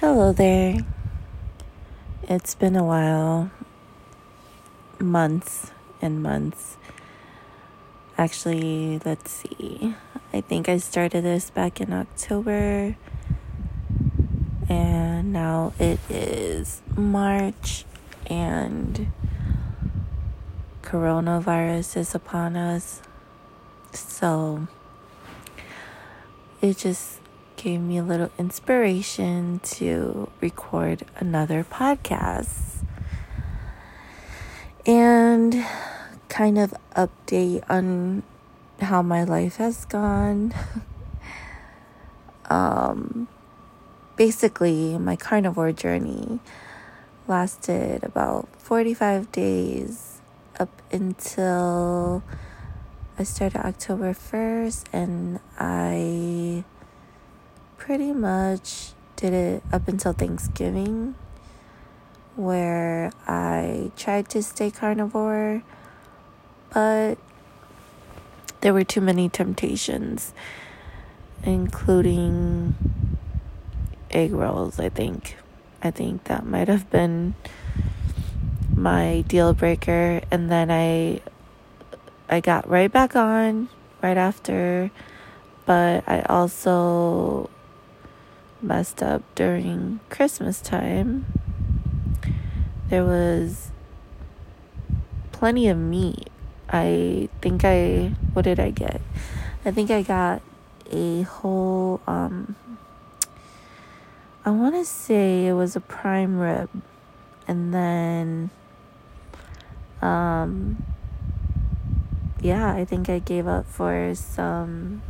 Hello there. It's been a while, months and months. Actually, let's see. I think I started this back in October, and now it is March, and coronavirus is upon us. So it just gave me a little inspiration to record another podcast and kind of update on how my life has gone. Basically, my carnivore journey lasted about 45 days up until I started October 1st, and I pretty much did it up until Thanksgiving, where I tried to stay carnivore, but there were too many temptations, including egg rolls. I think that might have been my deal breaker, and then I got right back on right after, but I also messed up during Christmas time. There was plenty of meat. What did I get? I think I got a whole, I want to say it was a prime rib. And then, I think I gave up for some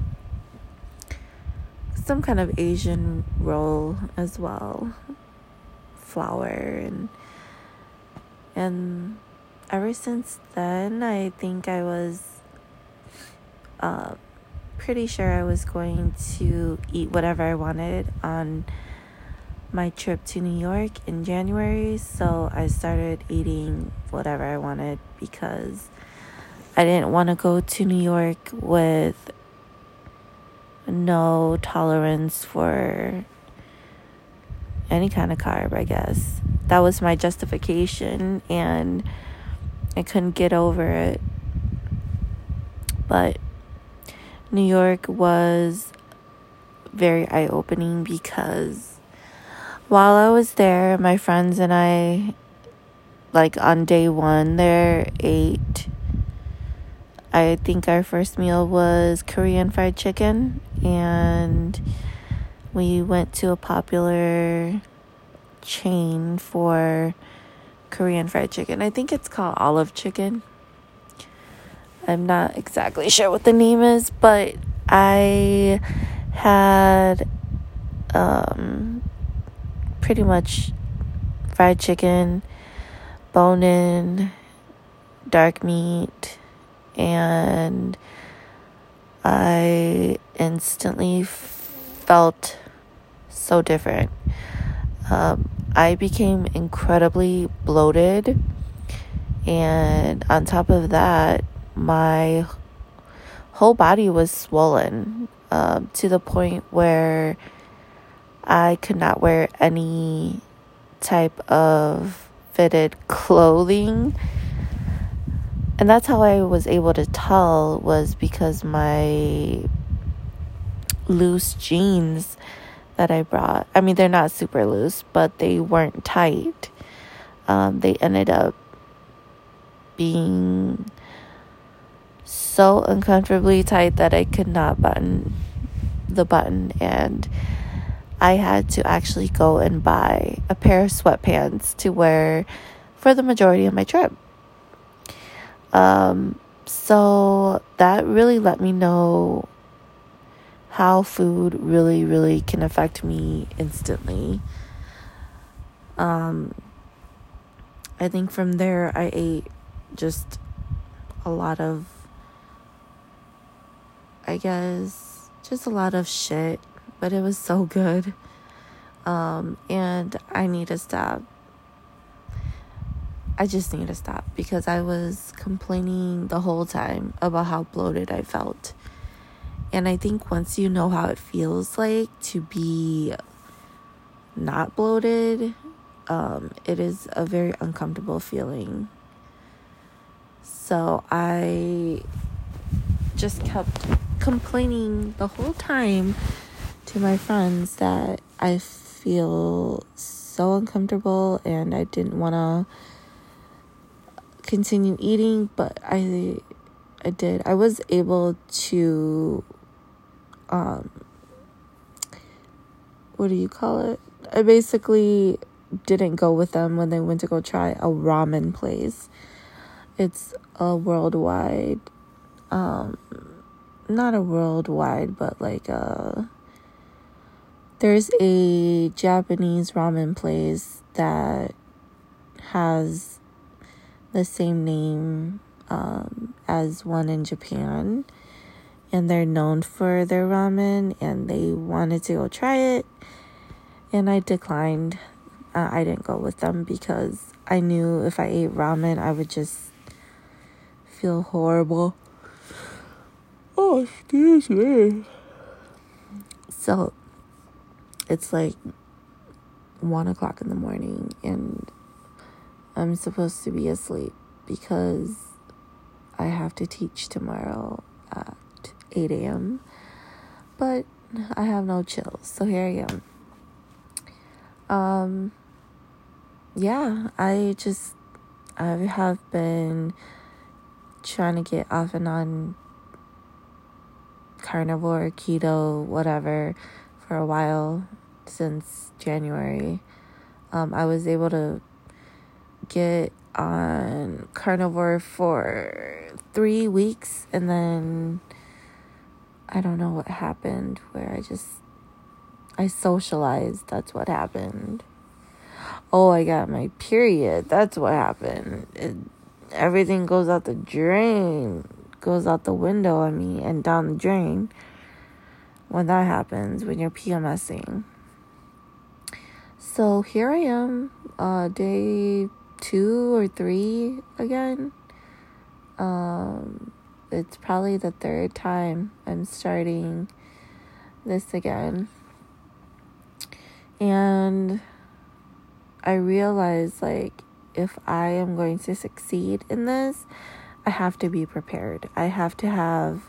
kind of Asian roll as well. Flour and ever since then, I think I was pretty sure I was going to eat whatever I wanted on my trip to New York in January. So I started eating whatever I wanted because I didn't want to go to New York with no tolerance for any kind of carb, I guess. That was my justification, and I couldn't get over it. But New York was very eye-opening because while I was there, my friends and I, on day one there, ate. I think our first meal was Korean fried chicken, and we went to a popular chain for Korean fried chicken. I think it's called Olive Chicken. I'm not exactly sure what the name is, but I had pretty much fried chicken, bone-in, dark meat, and I instantly felt so different. I became incredibly bloated, and on top of that, my whole body was swollen to the point where I could not wear any type of fitted clothing. And that's how I was able to tell, was because my loose jeans that I brought, I mean, they're not super loose, but they weren't tight. They ended up being so uncomfortably tight that I could not button the button, and I had to actually go and buy a pair of sweatpants to wear for the majority of my trip. So that really let me know how food really, really can affect me instantly. I think from there I ate just a lot of, just a lot of shit, but it was so good. And I need to stop. I just need to stop because I was complaining the whole time about how bloated I felt. And I think once you know how it feels like to be not bloated, it is a very uncomfortable feeling. So I just kept complaining the whole time to my friends that I feel so uncomfortable and I didn't want to continue eating, but I did. I was able to, what do you call it? I basically didn't go with them when they went to go try a ramen place. It's a worldwide, not a worldwide, but like there's a Japanese ramen place that has the same name as one in Japan, and they're known for their ramen, and they wanted to go try it, and I declined. I didn't go with them because I knew if I ate ramen, I would just feel horrible. Oh, excuse me. So it's like 1:00 in the morning, and I'm supposed to be asleep because I have to teach tomorrow at 8 a.m. But I have no chills, so here I am. Yeah, I have been trying to get off and on carnivore, keto, whatever, for a while, since January. I was able to get on carnivore for 3 weeks, and then I don't know what happened, where I socialized. That's what happened. Oh, I got my period. That's what happened. Everything goes out the drain, goes out the window, and down the drain when that happens, when you're PMSing. So here I am, day 2 or 3 again. It's probably the 3rd time I'm starting this again. And I realize, like, if I am going to succeed in this, I have to be prepared. I have to have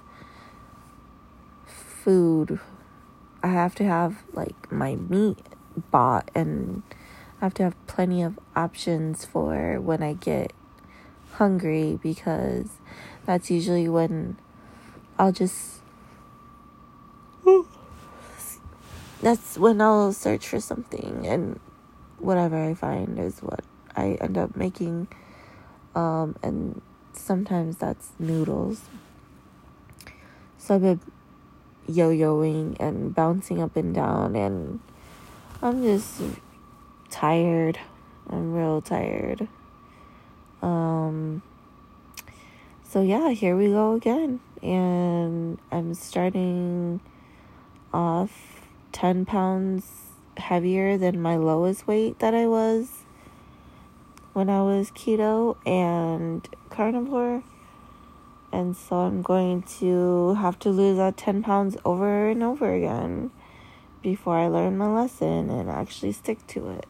food. I have to have, like, my meat bought, and I have to have plenty of options for when I get hungry, because that's usually when that's when I'll search for something, and whatever I find is what I end up making. And sometimes that's noodles. So I've been yo-yoing and bouncing up and down, and I'm just tired. I'm real tired. So yeah, here we go again. And I'm starting off 10 pounds heavier than my lowest weight that I was when I was keto and carnivore. And so I'm going to have to lose that 10 pounds over and over again before I learn my lesson and actually stick to it.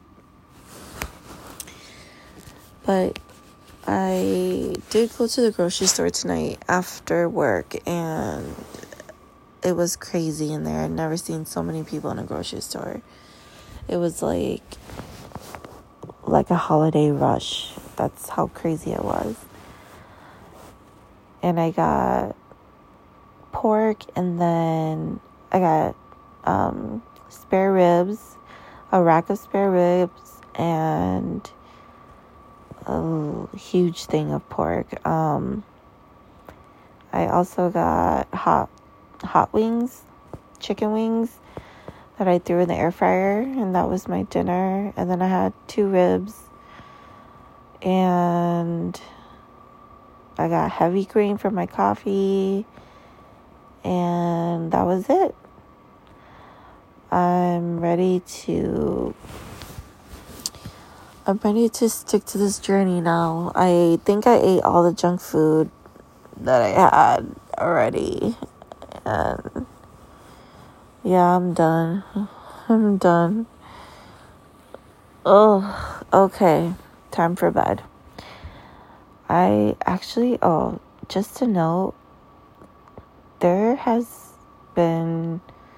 But I did go to the grocery store tonight after work, and it was crazy in there. I'd never seen so many people in a grocery store. It was like a holiday rush. That's how crazy it was. And I got pork, and then I got spare ribs, a rack of spare ribs, and a huge thing of pork. I also got hot wings, chicken wings, that I threw in the air fryer, and that was my dinner. And then I had 2 ribs, and I got heavy cream for my coffee, and that was it. I'm ready to stick to this journey now. I think I ate all the junk food that I had already, and yeah, I'm done. Oh, okay. Time for bed. Just to note, there has been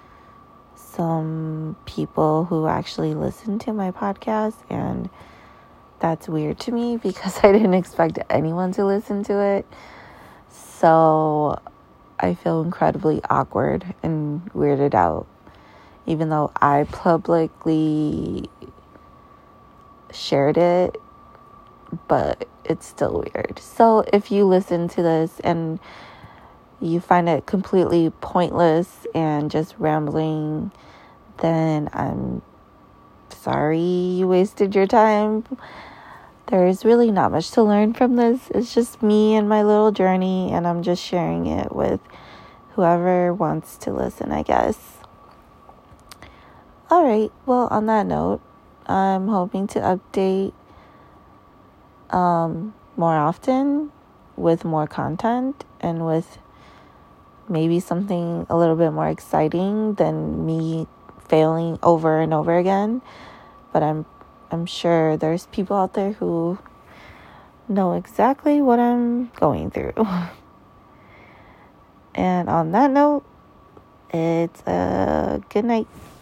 some people who actually listen to my podcast, and that's weird to me because I didn't expect anyone to listen to it. So I feel incredibly awkward and weirded out, even though I publicly shared it, but it's still weird. So if you listen to this and you find it completely pointless and just rambling, then I'm sorry you wasted your time. There's really not much to learn from this. It's just me and my little journey, and I'm just sharing it with whoever wants to listen, I guess. Alright, well, on that note, I'm hoping to update more often with more content and with maybe something a little bit more exciting than me failing over and over again. But I'm sure there's people out there who know exactly what I'm going through. And on that note, it's a good night.